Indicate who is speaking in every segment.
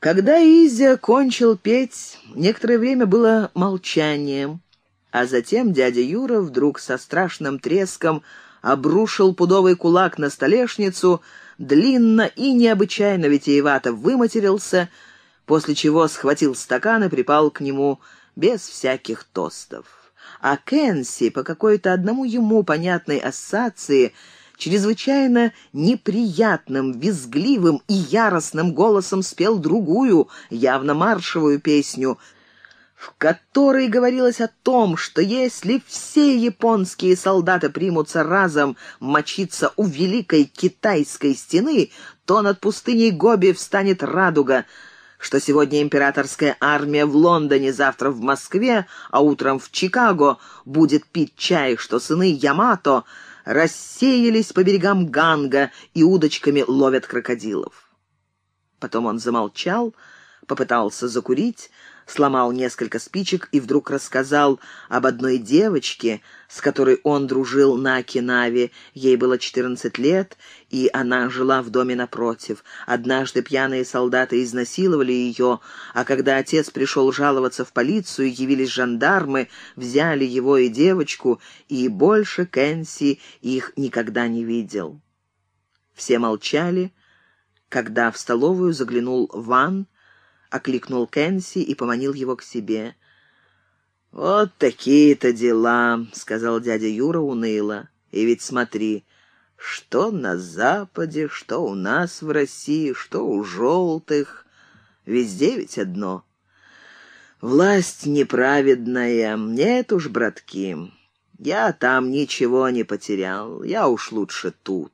Speaker 1: Когда Изя кончил петь, некоторое время было молчание, а затем дядя Юра вдруг со страшным треском обрушил пудовый кулак на столешницу, длинно и необычайно витиевато выматерился, после чего схватил стакан и припал к нему без всяких тостов. А Кэнси по какой-то одному ему понятной ассоциации чрезвычайно неприятным, визгливым и яростным голосом спел другую, явно маршевую песню, в которой говорилось о том, что если все японские солдаты примутся разом мочиться у Великой Китайской стены, то над пустыней Гоби встанет радуга, что сегодня императорская армия в Лондоне, завтра в Москве, а утром в Чикаго будет пить чай, что сыны Ямато рассеялись по берегам Ганга и удочками ловят крокодилов. Потом он замолчал, попытался закурить, сломал несколько спичек и вдруг рассказал об одной девочке, с которой он дружил на Окинаве. Ей было 14 лет, и она жила в доме напротив. Однажды пьяные солдаты изнасиловали ее, а когда отец пришел жаловаться в полицию, явились жандармы, взяли его и девочку, и больше Кэнси их никогда не видел. Все молчали, когда в столовую заглянул Ван, окликнул Кэнси и поманил его к себе. «Вот такие-то дела», — сказал дядя Юра уныло. «И ведь смотри, что на Западе, что у нас в России, что у желтых, везде ведь одно. Власть неправедная. Нет уж, братки, я там ничего не потерял, я уж лучше тут».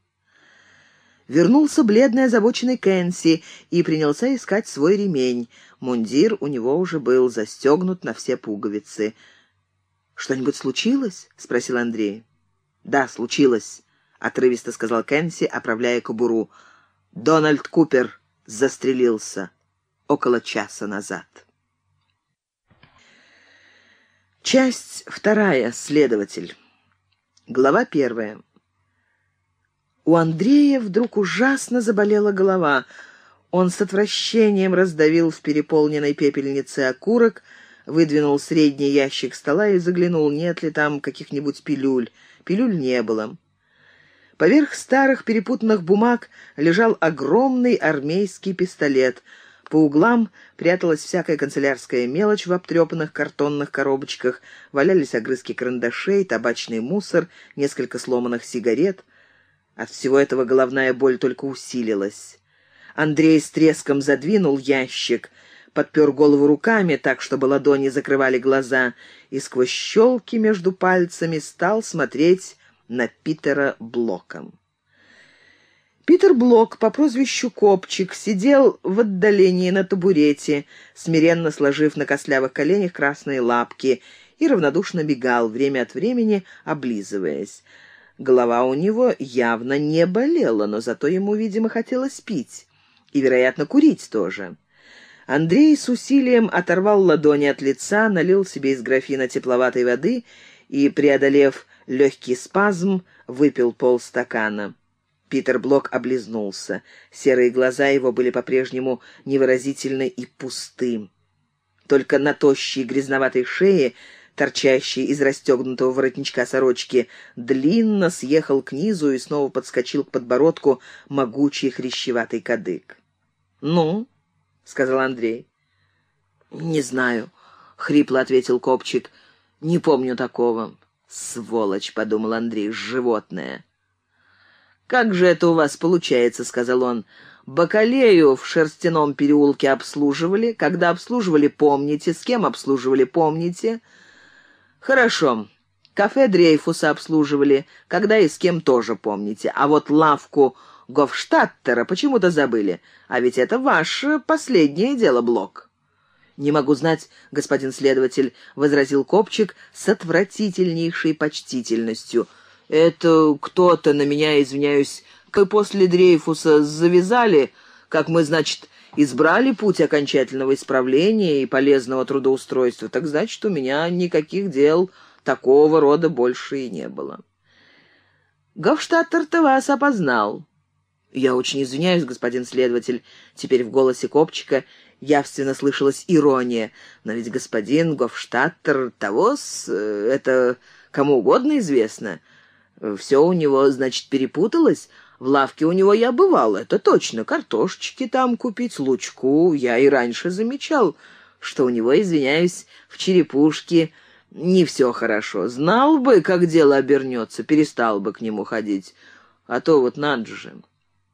Speaker 1: Вернулся бледный озабоченный Кэнси и принялся искать свой ремень. Мундир у него уже был застегнут на все пуговицы. «Что-нибудь случилось?» — спросил Андрей. «Да, случилось», — отрывисто сказал Кэнси, оправляя кобуру. «Дональд Купер застрелился около часа назад». Часть вторая. Следователь. Глава 1. У Андрея вдруг ужасно заболела голова. Он с отвращением раздавил в переполненной пепельнице окурок, выдвинул средний ящик стола и заглянул, нет ли там каких-нибудь пилюль. Пилюль не было. Поверх старых перепутанных бумаг лежал огромный армейский пистолет. По углам пряталась всякая канцелярская мелочь в обтрепанных картонных коробочках, валялись огрызки карандашей, табачный мусор, несколько сломанных сигарет. От всего этого головная боль только усилилась. Андрей с треском задвинул ящик, подпер голову руками так, чтобы ладони закрывали глаза, и сквозь щелки между пальцами стал смотреть на Питера Блока. Питер Блок по прозвищу Копчик сидел в отдалении на табурете, смиренно сложив на костлявых коленях красные лапки, и равнодушно бегал, время от времени облизываясь. Голова у него явно не болела, но зато ему, видимо, хотелось пить. И, вероятно, курить тоже. Андрей с усилием оторвал ладони от лица, налил себе из графина тепловатой воды и, преодолев легкий спазм, выпил полстакана. Питер Блок облизнулся. Серые глаза его были по-прежнему невыразительны и пусты. Только на тощей грязноватой шее, торчащий из расстегнутого воротничка сорочки, длинно съехал к низу и снова подскочил к подбородку могучий хрящеватый кадык. «Ну?» — сказал Андрей. «Не знаю», — хрипло ответил Копчик. «Не помню такого». «Сволочь», — подумал Андрей, — «животное». «Как же это у вас получается?» — сказал он. «Бакалею в Шерстяном переулке обслуживали. Когда обслуживали, помните. С кем обслуживали, помните. Хорошо. Кафе Дрейфуса обслуживали. Когда и с кем, тоже помните. А вот лавку Гофштаттера почему-то забыли. А ведь это ваше последнее дело, Блок». «Не могу знать, господин следователь», — возразил Копчик с отвратительнейшей почтительностью. «Это кто-то на меня, извиняюсь, после Дрейфуса завязали, как мы, значит, избрали путь окончательного исправления и полезного трудоустройства, так значит, у меня никаких дел такого рода больше и не было». «Гофштаттер-то вас опознал». «Я очень извиняюсь, господин следователь». Теперь в голосе Копчика явственно слышалась ирония. «Но ведь господин Гофштаттер того-с, это кому угодно известно. Все у него, значит, перепуталось. В лавке у него я бывал, это точно. Картошечки там купить, лучку. Я и раньше замечал, что у него, извиняюсь, в черепушке не все хорошо. Знал бы, как дело обернется, перестал бы к нему ходить. А то вот надо же».